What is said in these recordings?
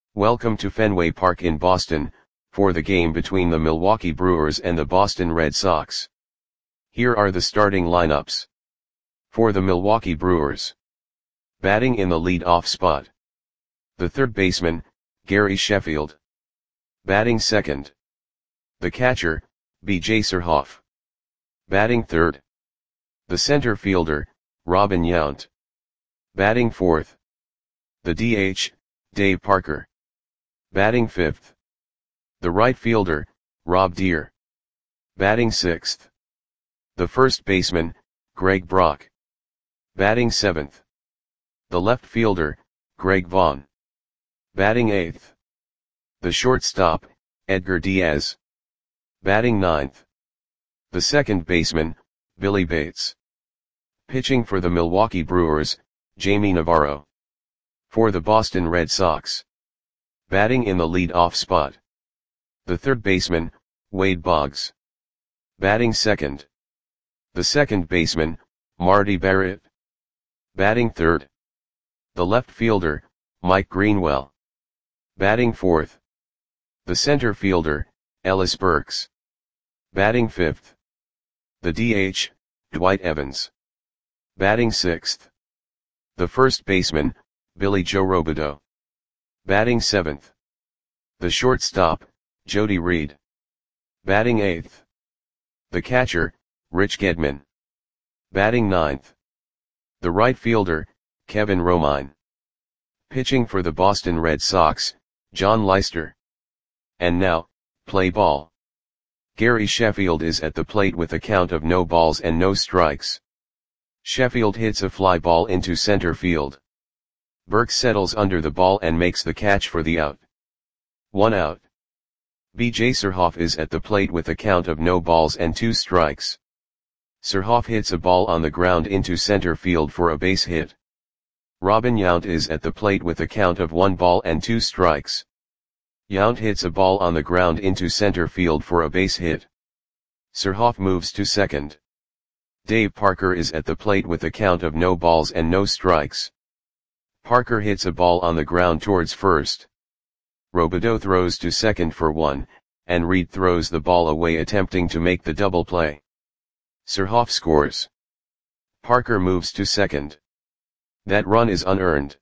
Welcome to Fenway Park in Boston, for the game between the Milwaukee Brewers and the Boston Red Sox. Here are the starting lineups. For the Milwaukee Brewers. Batting in the lead-off spot. The third baseman, Gary Sheffield. Batting second. The catcher, B.J. Surhoff. Batting third. The center fielder, Robin Yount. Batting fourth. The DH, Dave Parker. Batting fifth. The right fielder, Rob Deer. Batting sixth. The first baseman, Greg Brock. Batting seventh. The left fielder, Greg Vaughn. Batting eighth. The shortstop, Edgar Diaz. Batting ninth. The second baseman, Billy Bates. Pitching for the Milwaukee Brewers, Jamie Navarro. For the Boston Red Sox. Batting in the lead-off spot. The third baseman, Wade Boggs. Batting second. The second baseman, Marty Barrett. Batting third. The left fielder, Mike Greenwell. Batting fourth. The center fielder, Ellis Burks. Batting fifth. The DH, Dwight Evans. Batting sixth. The first baseman, Billy Joe Robideau. Batting seventh. The shortstop, Jody Reed. Batting eighth. The catcher, Rich Gedman. Batting ninth. The right fielder, Kevin Romine. Pitching for the Boston Red Sox, John Leister. And now, play ball. Gary Sheffield is at the plate with a count of no balls and no strikes. Sheffield hits a fly ball into center field. Burks settles under the ball and makes the catch for the out. 1 out. B.J. Surhoff is at the plate with a count of no balls and 2 strikes. Surhoff hits a ball on the ground into center field for a base hit. Robin Yount is at the plate with a count of 1 ball and 2 strikes. Yount hits a ball on the ground into center field for a base hit. Surhoff moves to second. Dave Parker is at the plate with a count of no balls and no strikes. Parker hits a ball on the ground towards first. Robideau throws to second for 1, and Reed throws the ball away attempting to make the double play. Surhoff scores. Parker moves to second. That run is unearned.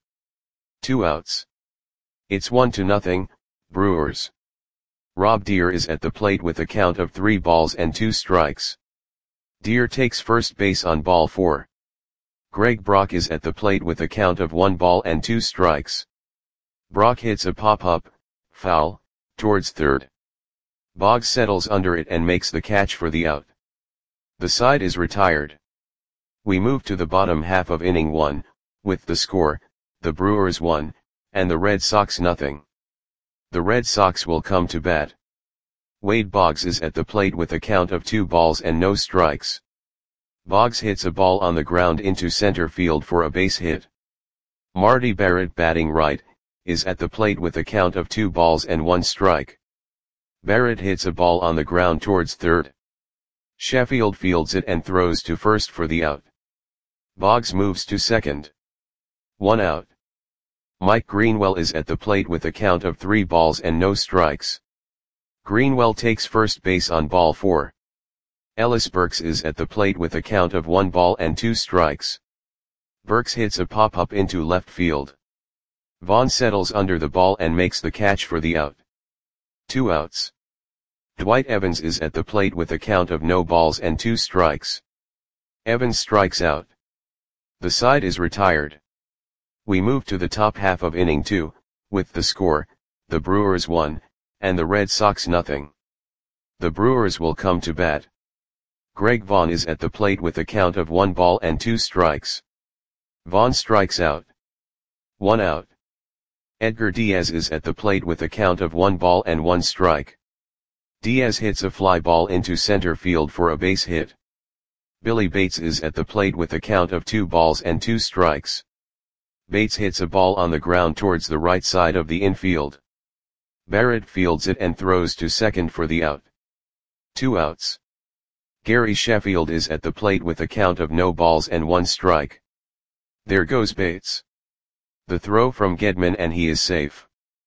2 outs. It's 1-0, Brewers. Rob Deer is at the plate with a count of 3 balls and 2 strikes. Deer takes first base on ball 4. Greg Brock is at the plate with a count of 1 ball and 2 strikes. Brock hits a pop-up, foul, towards third. Boggs settles under it and makes the catch for the out. The side is retired. We move to the bottom half of inning 1, with the score, the Brewers 1, and the Red Sox 0. The Red Sox will come to bat. Wade Boggs is at the plate with a count of 2 balls and no strikes. Boggs hits a ball on the ground into center field for a base hit. Marty Barrett, batting right, is at the plate with a count of 2 balls and 1 strike. Barrett hits a ball on the ground towards third. Sheffield fields it and throws to first for the out. Boggs moves to second. 1 out. Mike Greenwell is at the plate with a count of 3 balls and no strikes. Greenwell takes first base on ball 4. Ellis Burks is at the plate with a count of 1 ball and 2 strikes. Burks hits a pop-up into left field. Vaughn settles under the ball and makes the catch for the out. 2 outs. Dwight Evans is at the plate with a count of no balls and 2 strikes. Evans strikes out. The side is retired. We move to the top half of inning 2, with the score, the Brewers 1, and the Red Sox 0. The Brewers will come to bat. Greg Vaughn is at the plate with a count of 1 ball and 2 strikes. Vaughn strikes out. 1 out. Edgar Diaz is at the plate with a count of 1 ball and 1 strike. Diaz hits a fly ball into center field for a base hit. Billy Bates is at the plate with a count of 2 balls and 2 strikes. Bates hits a ball on the ground towards the right side of the infield. Barrett fields it and throws to second for the out. 2 outs. Gary Sheffield is at the plate with a count of no balls and 1 strike. There goes Bates. The throw from Gedman and he is safe.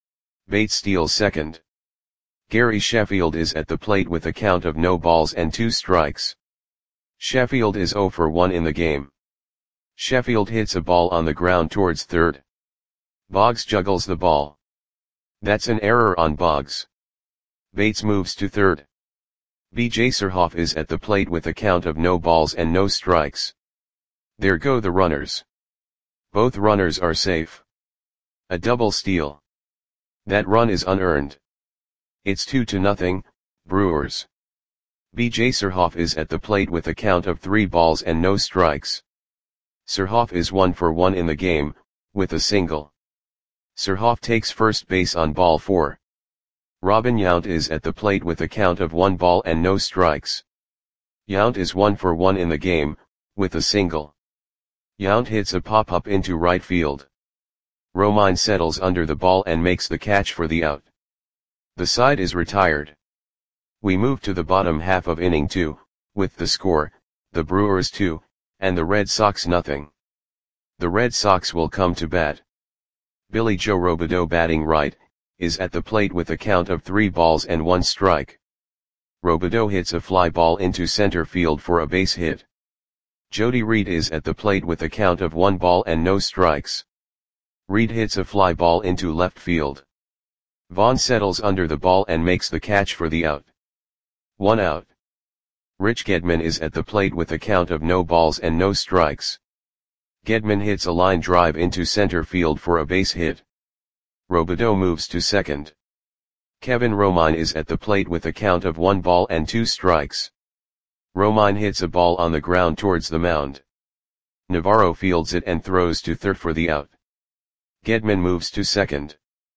Bates steals second. Gary Sheffield is at the plate with a count of no balls and 2 strikes. Sheffield is 0 for 1 in the game. Sheffield hits a ball on the ground towards third. Boggs juggles the ball. That's an error on Boggs. Bates moves to third. B.J. Surhoff is at the plate with a count of no balls and no strikes. There go the runners. Both runners are safe. A double steal. That run is unearned. It's 2-0, Brewers. B.J. Surhoff is at the plate with a count of 3 balls and no strikes. Surhoff is 1 for 1 in the game, with a single. Surhoff takes first base on ball 4. Robin Yount is at the plate with a count of 1 ball and no strikes. Yount is 1 for 1 in the game, with a single. Yount hits a pop-up into right field. Romine settles under the ball and makes the catch for the out. The side is retired. We move to the bottom half of inning 2, with the score, the Brewers 2, and the Red Sox nothing. The Red Sox will come to bat. Billy Joe Robideau, batting right, is at the plate with a count of 3 balls and 1 strike. Robideau hits a fly ball into center field for a base hit. Jody Reed is at the plate with a count of 1 ball and no strikes. Reed hits a fly ball into left field. Vaughn settles under the ball and makes the catch for the out. 1 out. Rich Gedman is at the plate with a count of no balls and no strikes. Gedman hits a line drive into center field for a base hit. Robideau moves to second. Kevin Romine is at the plate with a count of 1 ball and 2 strikes. Romine hits a ball on the ground towards the mound. Navarro fields it and throws to third for the out. Gedman moves to second.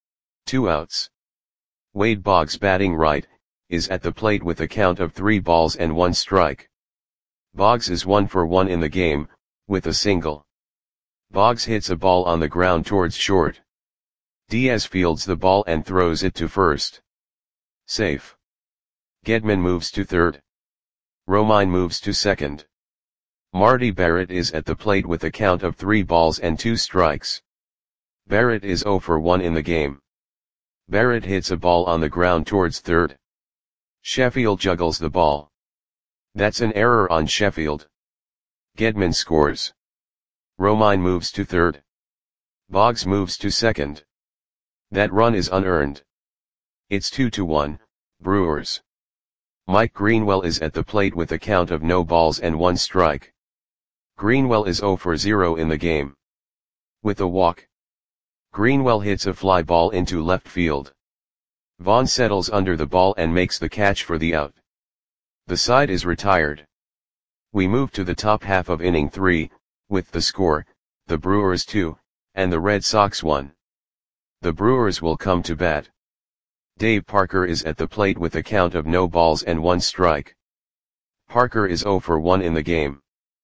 2 outs. Wade Boggs, batting right, is at the plate with a count of 3 balls and 1 strike. Boggs is 1 for 1 in the game, with a single. Boggs hits a ball on the ground towards short. Diaz fields the ball and throws it to first. Safe. Gedman moves to third. Romine moves to second. Marty Barrett is at the plate with a count of 3 balls and 2 strikes. Barrett is 0 for 1 in the game. Barrett hits a ball on the ground towards third. Sheffield juggles the ball. That's an error on Sheffield. Gedman scores. Romine moves to third. Boggs moves to second. That run is unearned. It's 2-1, Brewers. Mike Greenwell is at the plate with a count of no balls and 1 strike. Greenwell is 0 for 0 in the game. With a walk. Greenwell hits a fly ball into left field. Vaughn settles under the ball and makes the catch for the out. The side is retired. We move to the top half of inning 3, with the score, the Brewers 2, and the Red Sox 1. The Brewers will come to bat. Dave Parker is at the plate with a count of no balls and 1 strike. Parker is 0 for 1 in the game.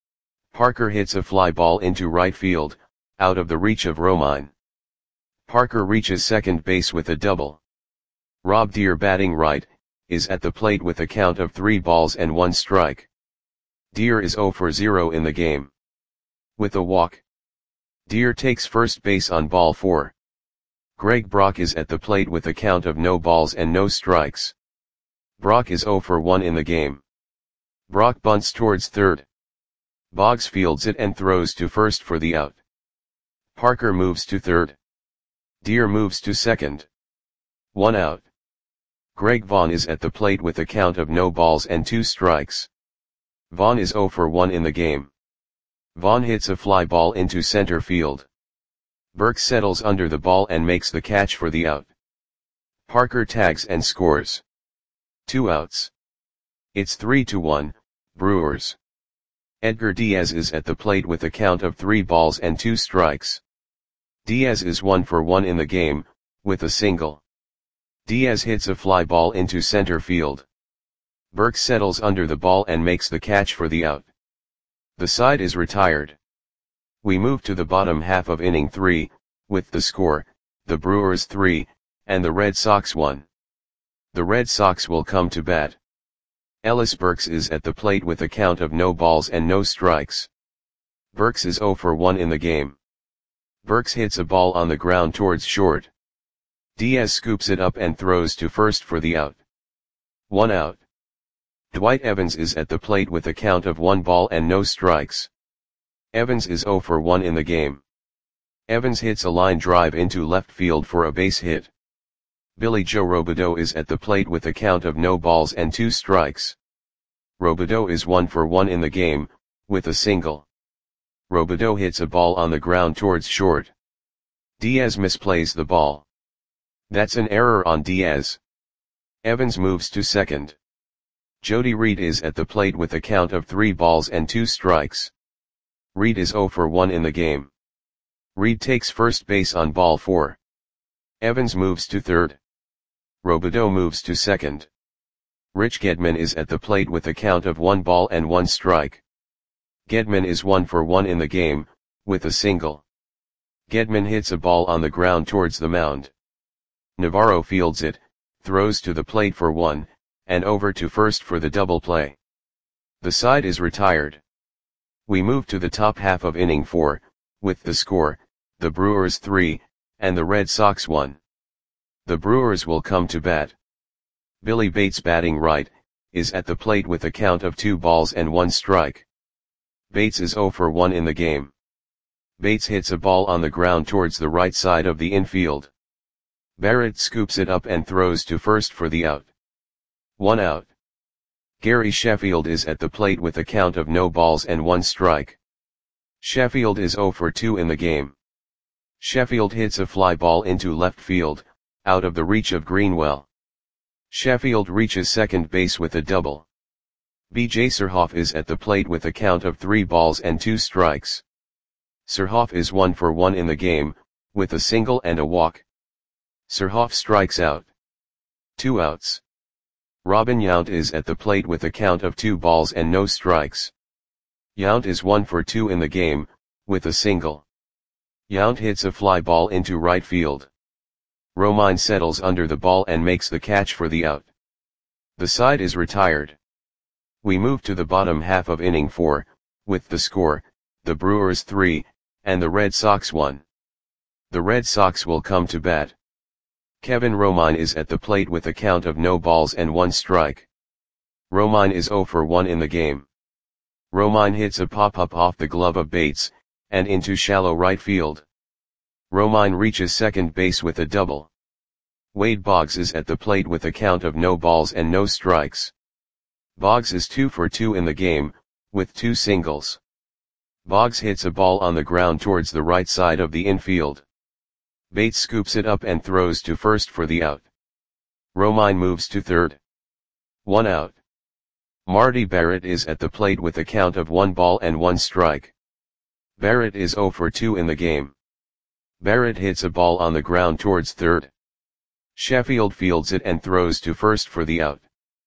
Parker hits a fly ball into right field, out of the reach of Romine. Parker reaches second base with a double. Rob Deere, batting right, is at the plate with a count of 3 balls and 1 strike. Deere is 0 for 0 in the game. With a walk. Deere takes first base on ball 4. Greg Brock is at the plate with a count of no balls and no strikes. Brock is 0 for 1 in the game. Brock bunts towards third. Boggs fields it and throws to first for the out. Parker moves to third. Deere moves to second. 1 out. Greg Vaughn is at the plate with a count of no balls and 2 strikes. Vaughn is 0 for 1 in the game. Vaughn hits a fly ball into center field. Burke settles under the ball and makes the catch for the out. Parker tags and scores. 2 outs. It's 3-1, Brewers. Edgar Diaz is at the plate with a count of 3 balls and 2 strikes. Diaz is 1 for 1 in the game, with a single. Diaz hits a fly ball into center field. Burke settles under the ball and makes the catch for the out. The side is retired. We move to the bottom half of inning 3, with the score, the Brewers 3, and the Red Sox 1. The Red Sox will come to bat. Ellis Burks is at the plate with a count of no balls and no strikes. Burks is 0 for 1 in the game. Burks hits a ball on the ground towards short. Diaz scoops it up and throws to first for the out. 1 out. Dwight Evans is at the plate with a count of 1 ball and no strikes. Evans is 0 for 1 in the game. Evans hits a line drive into left field for a base hit. Billy Joe Robideau is at the plate with a count of no balls and 2 strikes. Robideau is 1 for 1 in the game, with a single. Robideau hits a ball on the ground towards short. Diaz misplays the ball. That's an error on Diaz. Evans moves to second. Jody Reed is at the plate with a count of 3 balls and 2 strikes. Reed is 0 for 1 in the game. Reed takes first base on ball 4. Evans moves to third. Robideau moves to second. Rich Gedman is at the plate with a count of 1 ball and 1 strike. Gedman is 1 for 1 in the game, with a single. Gedman hits a ball on the ground towards the mound. Navarro fields it, throws to the plate for 1, and over to first for the double play. The side is retired. We move to the top half of inning 4, with the score, the Brewers 3, and the Red Sox 1. The Brewers will come to bat. Billy Bates, batting right, is at the plate with a count of 2 balls and 1 strike. Bates is 0 for 1 in the game. Bates hits a ball on the ground towards the right side of the infield. Barrett scoops it up and throws to first for the out. 1 out. Gary Sheffield is at the plate with a count of no balls and 1 strike. Sheffield is 0 for 2 in the game. Sheffield hits a fly ball into left field, out of the reach of Greenwell. Sheffield reaches second base with a double. B.J. Surhoff is at the plate with a count of 3 balls and 2 strikes. Surhoff is 1 for 1 in the game, with a single and a walk. Surhoff strikes out. 2 outs. Robin Yount is at the plate with a count of 2 balls and no strikes. Yount is 1 for 2 in the game, with a single. Yount hits a fly ball into right field. Romine settles under the ball and makes the catch for the out. The side is retired. We move to the bottom half of inning 4, with the score, the Brewers 3, and the Red Sox 1. The Red Sox will come to bat. Kevin Romine is at the plate with a count of no balls and 1 strike. Romine is 0 for 1 in the game. Romine hits a pop-up off the glove of Bates, and into shallow right field. Romine reaches second base with a double. Wade Boggs is at the plate with a count of no balls and no strikes. Boggs is 2 for 2 in the game, with 2 singles. Boggs hits a ball on the ground towards the right side of the infield. Bates scoops it up and throws to first for the out. Romine moves to third. 1 out. Marty Barrett is at the plate with a count of 1 ball and 1 strike. Barrett is 0 for 2 in the game. Barrett hits a ball on the ground towards third. Sheffield fields it and throws to first for the out.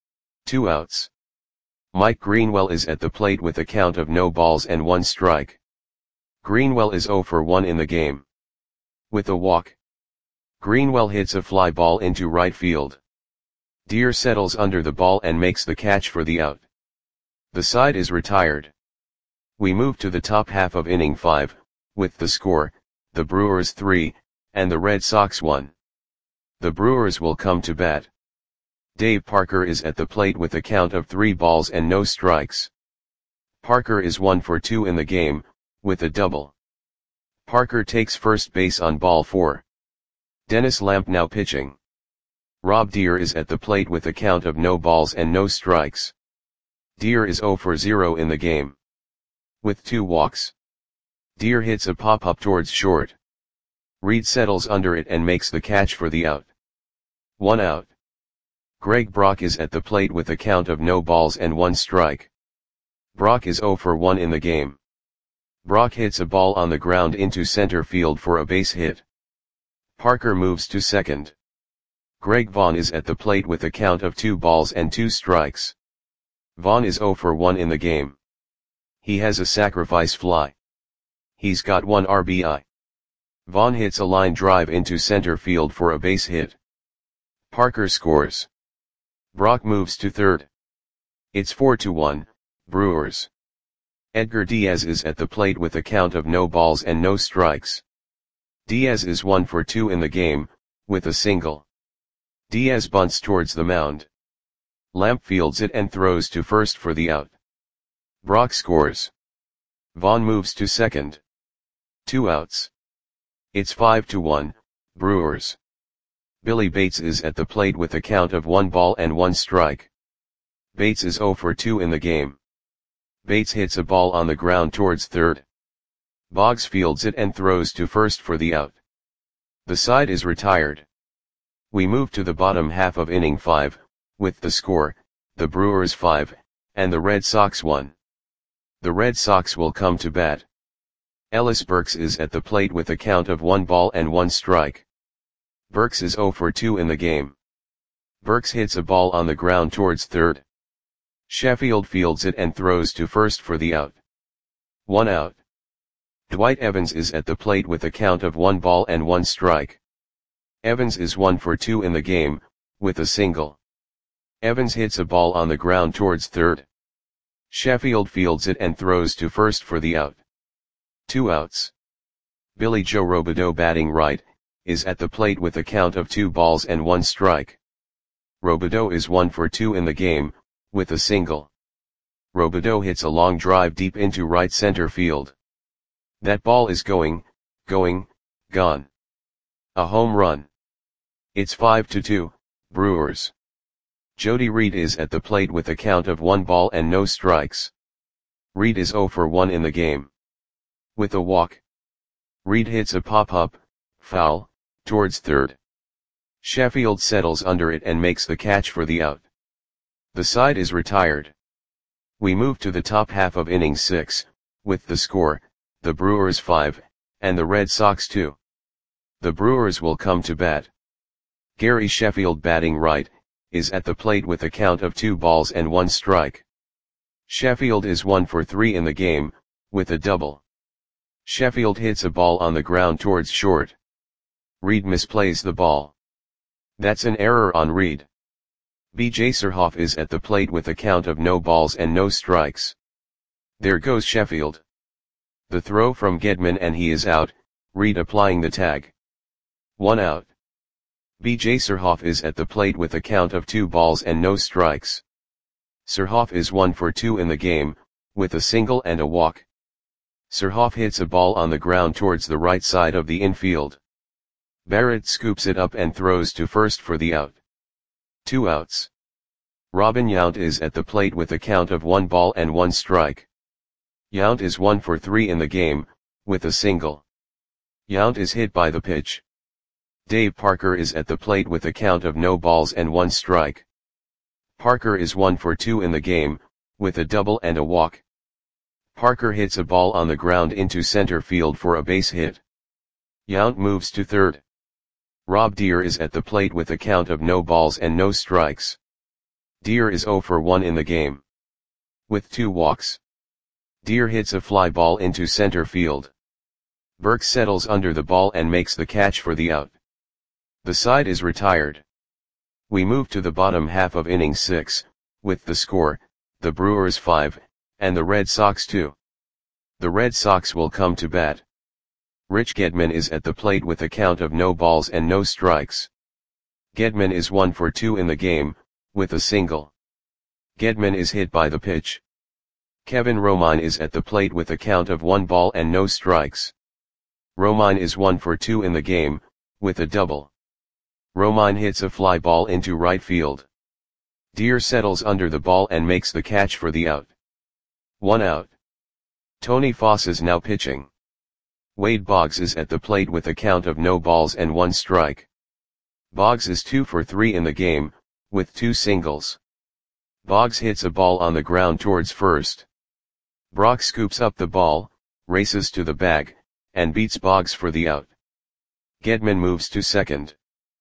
2 outs. Mike Greenwell is at the plate with a count of no balls and 1 strike. Greenwell is 0 for 1 in the game. With a walk. Greenwell hits a fly ball into right field. Deere settles under the ball and makes the catch for the out. The side is retired. We move to the top half of inning 5, with the score, the Brewers 3, and the Red Sox 1. The Brewers will come to bat. Dave Parker is at the plate with a count of 3 balls and no strikes. Parker is 1 for 2 in the game, with a double. Parker takes first base on ball 4. Dennis Lamp now pitching. Rob Deere is at the plate with a count of no balls and no strikes. Deere is 0 for 0 in the game. With 2 walks. Deere hits a pop-up towards short. Reed settles under it and makes the catch for the out. 1 out. Greg Brock is at the plate with a count of no balls and 1 strike. Brock is 0 for 1 in the game. Brock hits a ball on the ground into center field for a base hit. Parker moves to second. Greg Vaughn is at the plate with a count of 2 balls and 2 strikes. Vaughn is 0 for 1 in the game. He has a sacrifice fly. He's got 1 RBI. Vaughn hits a line drive into center field for a base hit. Parker scores. Brock moves to third. It's 4-1, Brewers. Edgar Diaz is at the plate with a count of no balls and no strikes. Diaz is 1 for 2 in the game, with a single. Diaz bunts towards the mound. Lamp fields it and throws to first for the out. Brock scores. Vaughn moves to second. 2 outs. It's 5-1, Brewers. Billy Bates is at the plate with a count of 1 ball and 1 strike. Bates is 0 for 2 in the game. Bates hits a ball on the ground towards third. Boggs fields it and throws to first for the out. The side is retired. We move to the bottom half of inning 5, with the score, the Brewers 5, and the Red Sox 1. The Red Sox will come to bat. Ellis Burks is at the plate with a count of 1 ball and 1 strike. Burks is 0 for 2 in the game. Burks hits a ball on the ground towards third. Sheffield fields it and throws to first for the out. 1 out. Dwight Evans is at the plate with a count of 1 ball and 1 strike. Evans is 1 for 2 in the game, with a single. Evans hits a ball on the ground towards third. Sheffield fields it and throws to first for the out. 2 outs. Billy Joe Robideau, batting right, is at the plate with a count of 2 balls and 1 strike. Robideau is 1 for 2 in the game, with a single. Robideau hits a long drive deep into right center field. That ball is gone. A home run. It's 5-2, Brewers. Jody Reed is at the plate with a count of 1 ball and no strikes. Reed is 0 for 1 in the game. With a walk. Reed hits a pop-up, foul, towards third. Sheffield settles under it and makes the catch for the out. The side is retired. We move to the top half of inning 6, with the score, the Brewers 5, and the Red Sox 2. The Brewers will come to bat. Gary Sheffield, batting right, is at the plate with a count of 2 balls and 1 strike. Sheffield is 1 for 3 in the game, with a double. Sheffield hits a ball on the ground towards short. Reed misplays the ball. That's an error on Reed. B.J. Surhoff is at the plate with a count of no balls and no strikes. There goes Sheffield. The throw from Gedman and he is out, Reed applying the tag. 1 out. B.J. Surhoff is at the plate with a count of 2 balls and no strikes. Surhoff is 1 for 2 in the game, with a single and a walk. Surhoff hits a ball on the ground towards the right side of the infield. Barrett scoops it up and throws to first for the out. 2 outs. Robin Yount is at the plate with a count of 1 ball and 1 strike. Yount is 1 for 3 in the game, with a single. Yount is hit by the pitch. Dave Parker is at the plate with a count of no balls and 1 strike. Parker is 1 for 2 in the game, with a double and a walk. Parker hits a ball on the ground into center field for a base hit. Yount moves to third. Rob Deere is at the plate with a count of no balls and no strikes. Deere is 0 for 1 in the game. With 2 walks. Deere hits a fly ball into center field. Burke settles under the ball and makes the catch for the out. The side is retired. We move to the bottom half of inning 6, with the score, the Brewers 5, and the Red Sox 2. The Red Sox will come to bat. Rich Gedman is at the plate with a count of no balls and no strikes. Gedman is 1 for 2 in the game, with a single. Gedman is hit by the pitch. Kevin Romine is at the plate with a count of 1 ball and no strikes. Romine is 1 for 2 in the game, with a double. Romine hits a fly ball into right field. Deere settles under the ball and makes the catch for the out. 1 out. Tony Foss is now pitching. Wade Boggs is at the plate with a count of no balls and 1 strike. Boggs is 2 for 3 in the game, with 2 singles. Boggs hits a ball on the ground towards first. Brock scoops up the ball, races to the bag, and beats Boggs for the out. Gedman moves to second.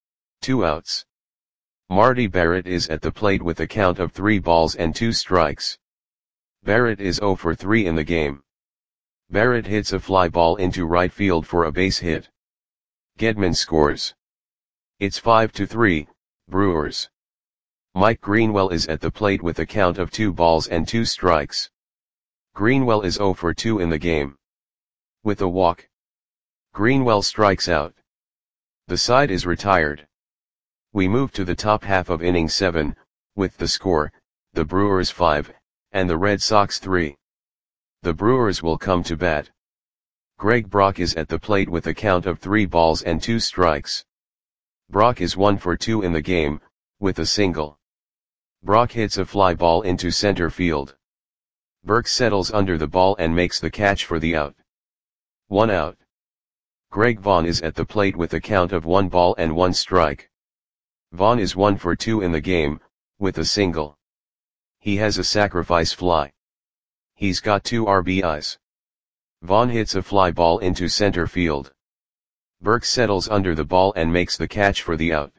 2 outs. Marty Barrett is at the plate with a count of 3 balls and 2 strikes. Barrett is 0 for 3 in the game. Barrett hits a fly ball into right field for a base hit. Gedman scores. It's 5-3, Brewers. Mike Greenwell is at the plate with a count of 2 balls and 2 strikes. Greenwell is 0 for 2 in the game. With a walk. Greenwell strikes out. The side is retired. We move to the top half of inning 7, with the score, the Brewers 5, and the Red Sox 3. The Brewers will come to bat. Greg Brock is at the plate with a count of 3 balls and 2 strikes. Brock is 1 for 2 in the game, with a single. Brock hits a fly ball into center field. Burke settles under the ball and makes the catch for the out. 1 out. Greg Vaughn is at the plate with a count of 1 ball and 1 strike. Vaughn is 1 for 2 in the game, with a single. He has a sacrifice fly. He's got 2 RBIs. Vaughn hits a fly ball into center field. Burke settles under the ball and makes the catch for the out.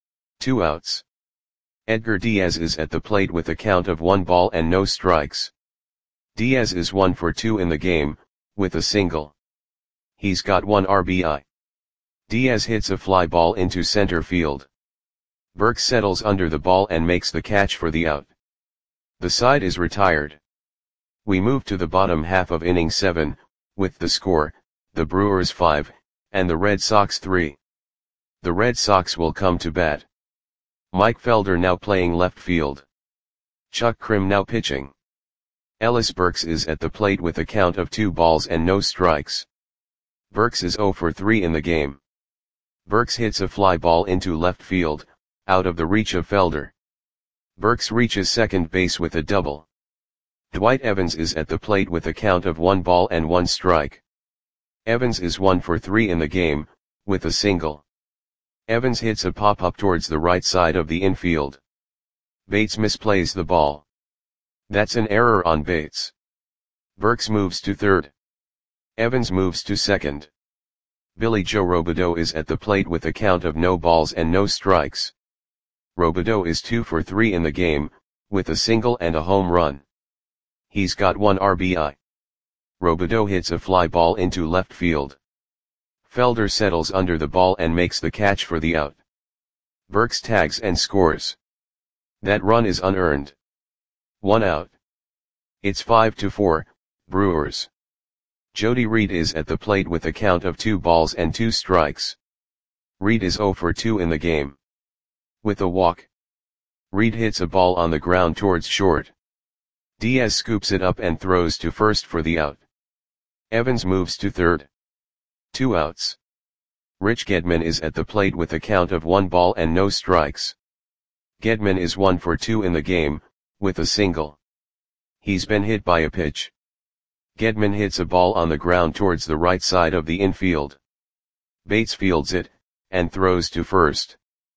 2 outs. Edgar Diaz is at the plate with a count of 1 ball and no strikes. Diaz is 1 for 2 in the game, with a single. He's got 1 RBI. Diaz hits a fly ball into center field. Burke settles under the ball and makes the catch for the out. The side is retired. We move to the bottom half of inning 7, with the score, the Brewers 5, and the Red Sox 3. The Red Sox will come to bat. Mike Felder now playing left field. Chuck Krim now pitching. Ellis Burks is at the plate with a count of 2 balls and no strikes. Burks is 0 for 3 in the game. Burks hits a fly ball into left field, out of the reach of Felder. Burks reaches second base with a double. Dwight Evans is at the plate with a count of 1 ball and 1 strike. Evans is 1 for 3 in the game, with a single. Evans hits a pop-up towards the right side of the infield. Bates misplays the ball. That's an error on Bates. Burks moves to third. Evans moves to second. Billy Joe Robideau is at the plate with a count of no balls and no strikes. Robideau is 2 for 3 in the game, with a single and a home run. He's got 1 RBI. Robideau hits a fly ball into left field. Felder settles under the ball and makes the catch for the out. Burks tags and scores. That run is unearned. 1 out. It's 5-4, Brewers. Jody Reed is at the plate with a count of 2 balls and 2 strikes. Reed is 0 for 2 in the game. With a walk. Reed hits a ball on the ground towards short. Diaz scoops it up and throws to first for the out. Evans moves to third. 2 outs. Rich Gedman is at the plate with a count of 1 ball and no strikes. Gedman is 1 for 2 in the game, with a single. He's been hit by a pitch. Gedman hits a ball on the ground towards the right side of the infield. Bates fields it, and throws to first.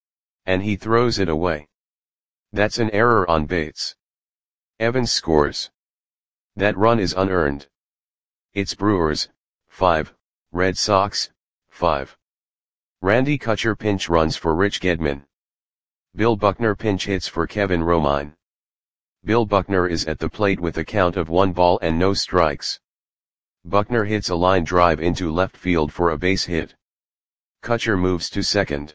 And he throws it away. That's an error on Bates. Evans scores. That run is unearned. It's Brewers, 5, Red Sox, 5. Randy Kutcher pinch runs for Rich Gedman. Bill Buckner pinch hits for Kevin Romine. Bill Buckner is at the plate with a count of 1 ball and no strikes. Buckner hits a line drive into left field for a base hit. Kutcher moves to second.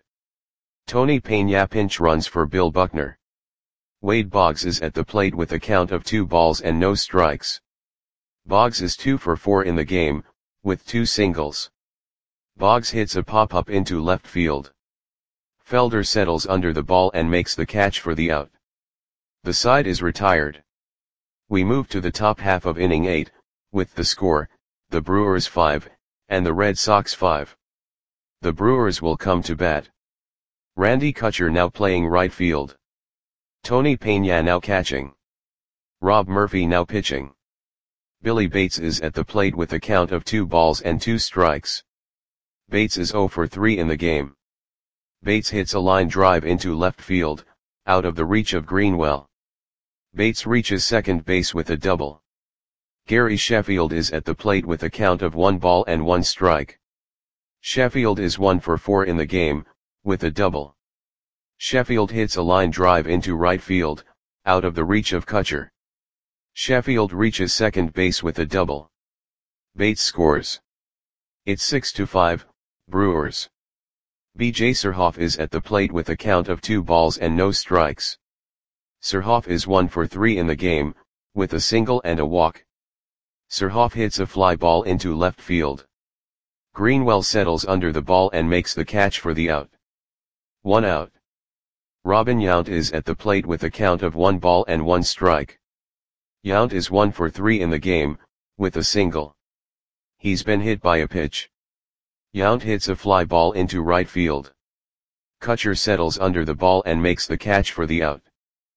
Tony Peña pinch runs for Bill Buckner. Wade Boggs is at the plate with a count of 2 balls and no strikes. Boggs is 2 for 4 in the game, with 2 singles. Boggs hits a pop-up into left field. Felder settles under the ball and makes the catch for the out. The side is retired. We move to the top half of inning 8, with the score, the Brewers 5, and the Red Sox 5. The Brewers will come to bat. Randy Kutcher now playing right field. Tony Peña now catching. Rob Murphy now pitching. Billy Bates is at the plate with a count of 2 balls and 2 strikes. Bates is 0 for 3 in the game. Bates hits a line drive into left field, out of the reach of Greenwell. Bates reaches second base with a double. Gary Sheffield is at the plate with a count of 1 ball and 1 strike. Sheffield is 1 for 4 in the game, with a double. Sheffield hits a line drive into right field, out of the reach of Kutcher. Sheffield reaches second base with a double. Bates scores. It's 6-5, Brewers. B.J. Surhoff is at the plate with a count of 2 balls and no strikes. Surhoff is 1 for 3 in the game, with a single and a walk. Surhoff hits a fly ball into left field. Greenwell settles under the ball and makes the catch for the out. 1 out. Robin Yount is at the plate with a count of 1 ball and 1 strike. Yount is 1 for 3 in the game, with a single. He's been hit by a pitch. Yount hits a fly ball into right field. Kutcher settles under the ball and makes the catch for the out.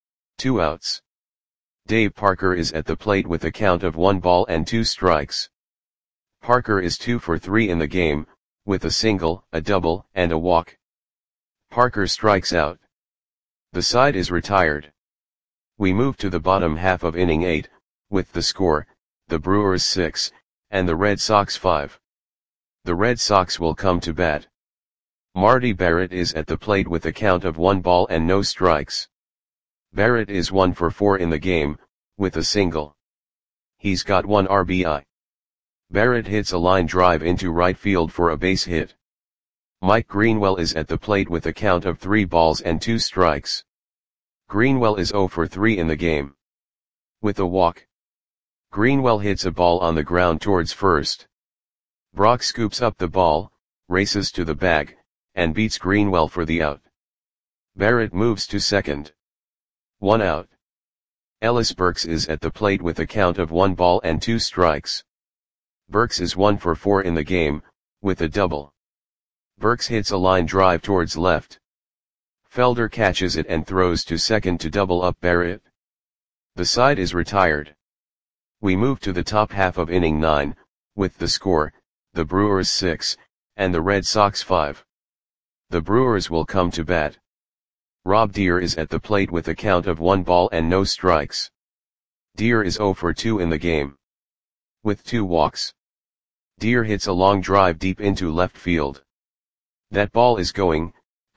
2 outs. Dave Parker is at the plate with a count of 1 ball and 2 strikes. Parker is 2 for 3 in the game, with a single, a double, and a walk. Parker strikes out. The side is retired. We move to the bottom half of inning 8, with the score, the Brewers 6, and the Red Sox 5. The Red Sox will come to bat. Marty Barrett is at the plate with a count of 1 ball and no strikes. Barrett is 1 for 4 in the game, with a single. He's got 1 RBI. Barrett hits a line drive into right field for a base hit. Mike Greenwell is at the plate with a count of 3 balls and 2 strikes. Greenwell is 0 for 3 in the game. With a walk. Greenwell hits a ball on the ground towards first. Brock scoops up the ball, races to the bag, and beats Greenwell for the out. Barrett moves to second. 1 out. Ellis Burks is at the plate with a count of 1 ball and 2 strikes. Burks is 1 for 4 in the game, with a double. Burks hits a line drive towards left. Felder catches it and throws to second to double up Barrett. The side is retired. We move to the top half of inning 9, with the score, the Brewers 6, and the Red Sox 5. The Brewers will come to bat. Rob Deer is at the plate with a count of 1 ball and no strikes. Deer is 0 for 2 in the game. With 2 walks. Deer hits a long drive deep into left field. That ball is gone.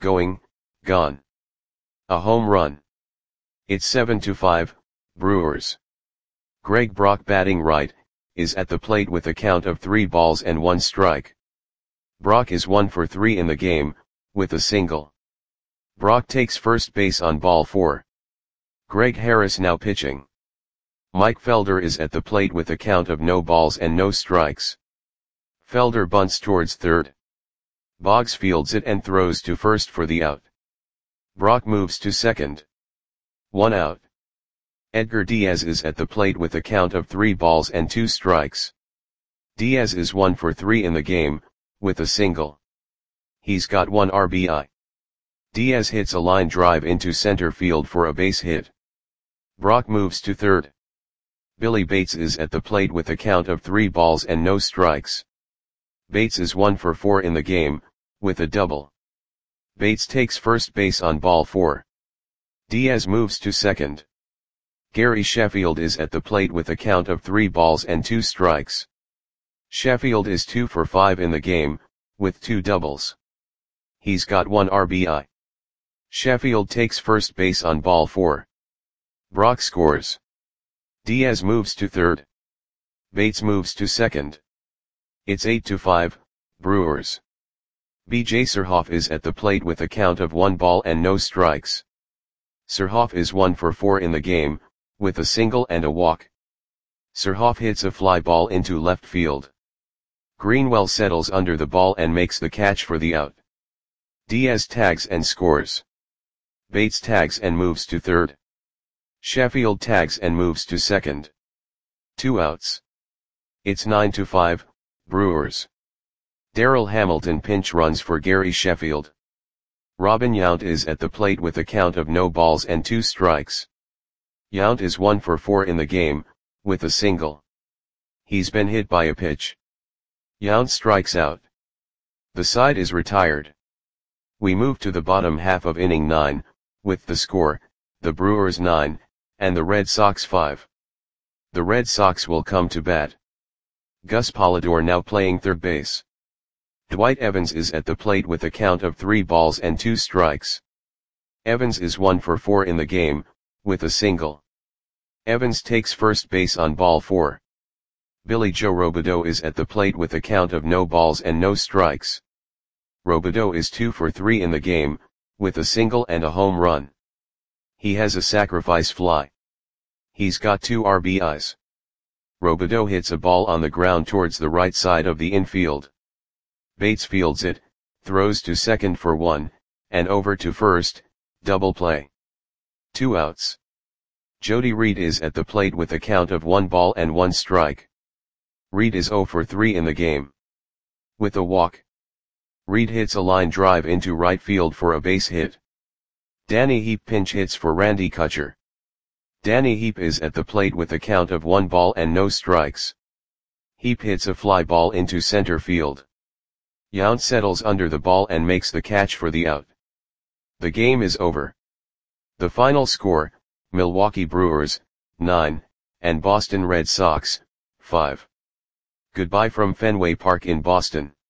A home run. It's 7-5, Brewers. Greg Brock, batting right, is at the plate with a count of 3 balls and 1 strike. Brock is 1 for 3 in the game, with a single. Brock takes first base on ball 4. Greg Harris now pitching. Mike Felder is at the plate with a count of no balls and no strikes. Felder bunts towards third. Boggs fields it and throws to first for the out. Brock moves to second. 1 out. Edgar Diaz is at the plate with a count of 3 balls and 2 strikes. Diaz is 1 for 3 in the game, with a single. He's got 1 RBI. Diaz hits a line drive into center field for a base hit. Brock moves to third. Billy Bates is at the plate with a count of 3 balls and no strikes. Bates is 1 for 4 in the game, with a double. Bates takes first base on ball 4. Diaz moves to second. Gary Sheffield is at the plate with a count of 3 balls and 2 strikes. Sheffield is 2 for 5 in the game, with 2 doubles. He's got 1 RBI. Sheffield takes first base on ball 4. Brock scores. Diaz moves to third. Bates moves to second. It's 8-5, Brewers. B.J. Surhoff is at the plate with a count of 1 ball and no strikes. Surhoff is 1 for 4 in the game, with a single and a walk. Surhoff hits a fly ball into left field. Greenwell settles under the ball and makes the catch for the out. Diaz tags and scores. Bates tags and moves to third. Sheffield tags and moves to second. 2 outs. It's 9-5, Brewers. Darrell Hamilton pinch runs for Gary Sheffield. Robin Yount is at the plate with a count of no balls and 2 strikes. Yount is 1 for 4 in the game, with a single. He's been hit by a pitch. Yount strikes out. The side is retired. We move to the bottom half of inning 9, with the score, the Brewers 9, and the Red Sox 5. The Red Sox will come to bat. Gus Polidor now playing third base. Dwight Evans is at the plate with a count of 3 balls and 2 strikes. Evans is 1 for 4 in the game, with a single. Evans takes first base on ball 4. Billy Joe Robideau is at the plate with a count of no balls and no strikes. Robideau is 2 for 3 in the game, with a single and a home run. He has a sacrifice fly. He's got 2 RBIs. Robideau hits a ball on the ground towards the right side of the infield. Bates fields it, throws to second for 1, and over to first, double play. 2 outs. Jody Reed is at the plate with a count of 1 ball and 1 strike. Reed is 0 for 3 in the game. With a walk, Reed hits a line drive into right field for a base hit. Danny Heap pinch hits for Randy Kutcher. Danny Heap is at the plate with a count of 1 ball and no strikes. Heap hits a fly ball into center field. Yount settles under the ball and makes the catch for the out. The game is over. The final score, Milwaukee Brewers, 9, and Boston Red Sox, 5. Goodbye from Fenway Park in Boston.